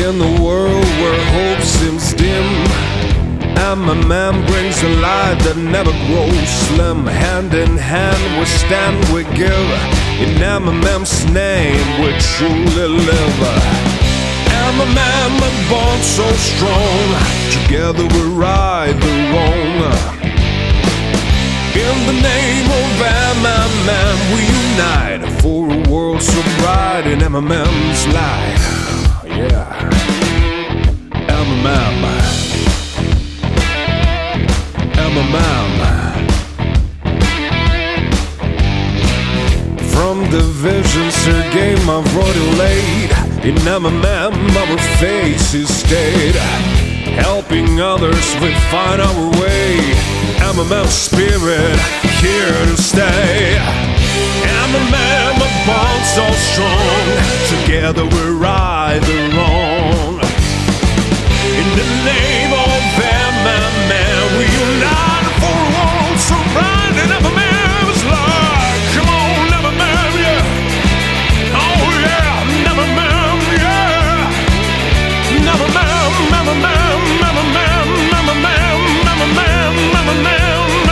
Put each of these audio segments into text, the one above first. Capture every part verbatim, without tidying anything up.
In the world where hope seems dim, M M M brings a light that never grows slim. Hand in hand we stand, we give. In M M M's name we truly live. M M M, a bond so strong, together we right the wrong. In the name of M M M we unite for a world so bright in M M M's light. Yeah, M M M, M M M. From the vision Sergei Mavrodi laid, in M M M our faces stayed, helping others we find our way. M M M spirit here to stay. M M M a bond so strong, together we right the wrong. In the name of M M M we unite for a world so bright in M M M's light. Come on, M M M, yeah. Oh yeah, M M M, yeah. M M M, M M M, M M M, M M M, M M M, M M M.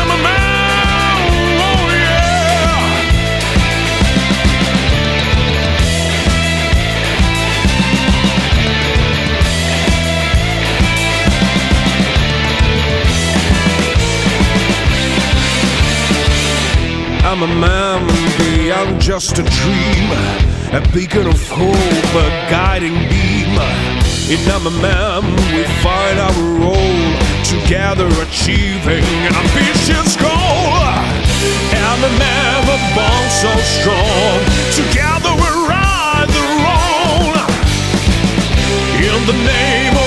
M M M beyond just a dream, a beacon of hope, a guiding beam. In M M M we find our role, together achieving an ambitious goal. M M M a bond so strong, together we right the wrong. In the name of